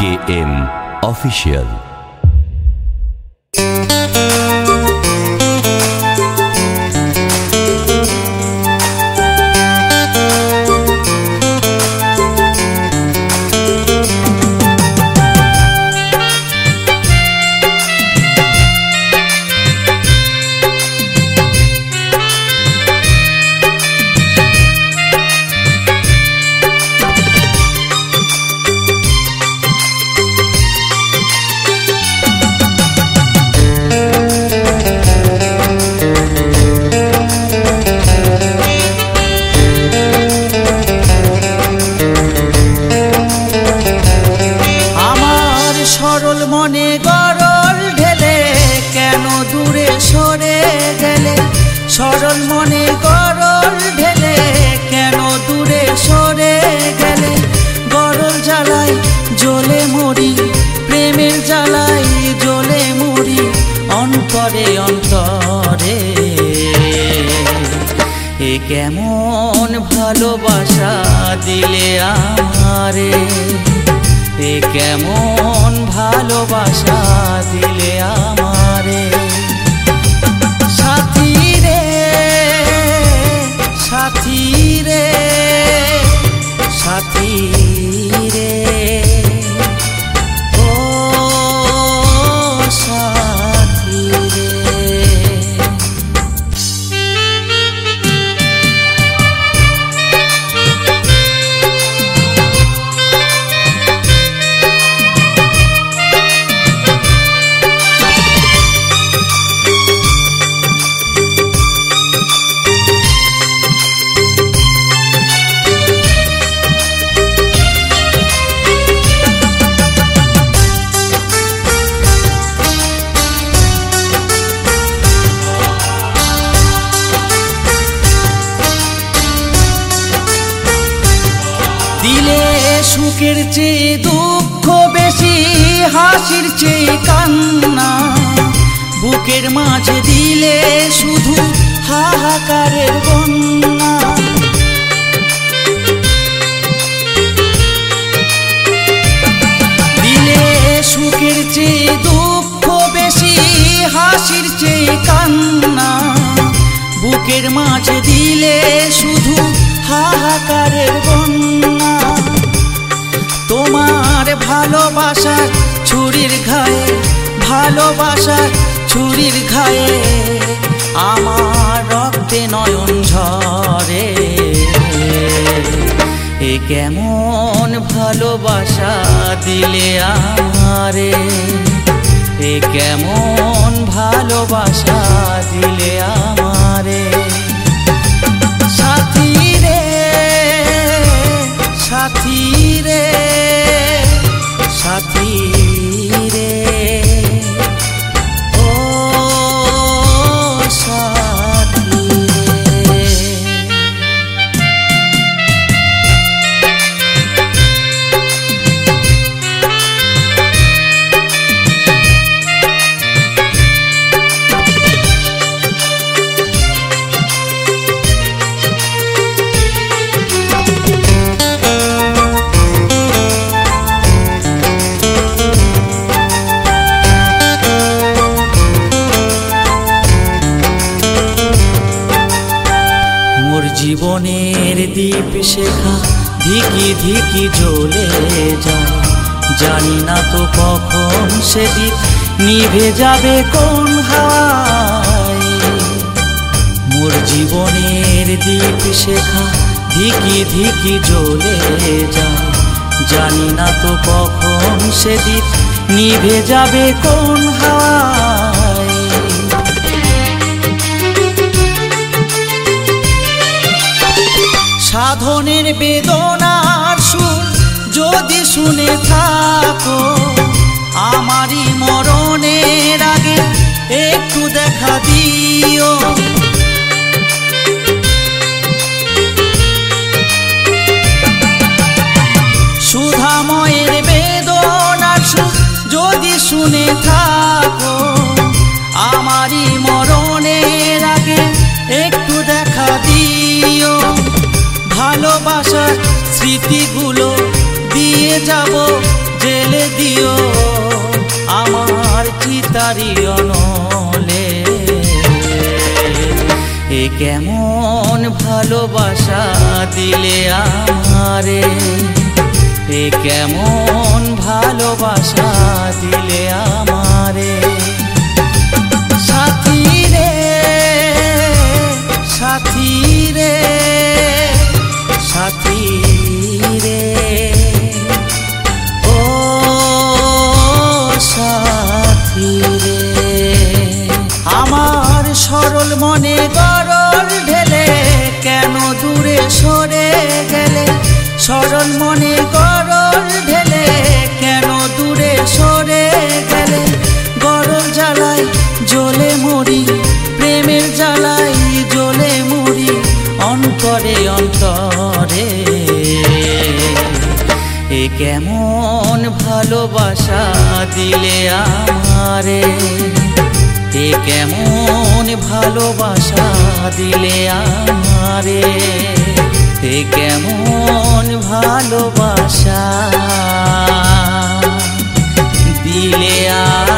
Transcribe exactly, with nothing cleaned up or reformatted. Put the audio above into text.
K M official. সরল মনে গরল ঢেলে কেন দূরে সরে গেলে, সরল মনে গরল ঢেলে কেন দূরে সরে গেলে, গরল জ্বালাই জ্বলে মরি প্রেমের জ্বালাই জ্বলে মরি অন্তরে অন্তরে। এ কেমন ভালোবাসা দিলে আমারে, এ কেমন ভালোবাসা দিলে আমারে। সাথী রে সাথী রে সাথী রে ও সাথী রে। দিলে সুখের চেয়ে দুঃখ বেশি, হাসির চেয়ে কান্না, বুকের মাঝে দিলে শুধু হাহাকারের বন্যা। দিলে সুখের চেয়ে দুঃখ বেশি, হাসির চেয়ে কান্না, বুকের মাঝে দিলে শুধু হাহাকারের বন্যা। তোমার ভালোবাসার ছুরির ঘায়ে, ভালোবাসার ছুরির ঘায়ে আমার রক্তে নয়ন ঝরে। এ কেমন ভালোবাসা দিলে আমারে, এ কেমন ভালোবাসা দিলে আমারে। সাথী রে সাথী রে সাথী রে ও সাথী রে। জীবনের দীপ শেখা ধিকি ধিকি জ্বলে যায়, জানি না তো কখন সে দীপ নিভে যাবে কোন হাওয়ায়। মোর জীবনের দীপ শেখা ধিকি ধিকি জ্বলে যায়, জানি না তো কখন সে দীপ নিভে যাবে কোন হাওয়ায়। সাধনের বেদনার সুর যদি শুনে থাকো, আমারই মরণের আগে একটু দেখা দিও। সুধাময়ের বেদনার সুর যদি শুনে থাকো, আমারই মরণের আগে একটু দেখা দিও। ভালোবাসার স্মৃতিগুলো দিয়ে যাব জেলে দিও আমার চিতারি অনলে। এ কেমন ভালোবাসা দিলে আমারে, এ কেমন ভালোবাসা দিলে আমারে। সাথী রে সাথী রে সাথী রে ও সাথী রে, আমার সরল মনে গরল ঢেলে কেন দূরে সরে গেলে, সরল মনে গরল ঢেলে কেন দূরে সরে গেলে। গরল জ্বালাই জ্বলে মরি, প্রেমের জ্বালাই জ্বলে মরি অন্তরে অন্তরে। এ কেমন ভালোবাসা দিলে আমারে, এ কেমন ভালোবাসা দিলে আমারে, এ কেমন ভালোবাসা দিলে আমারে।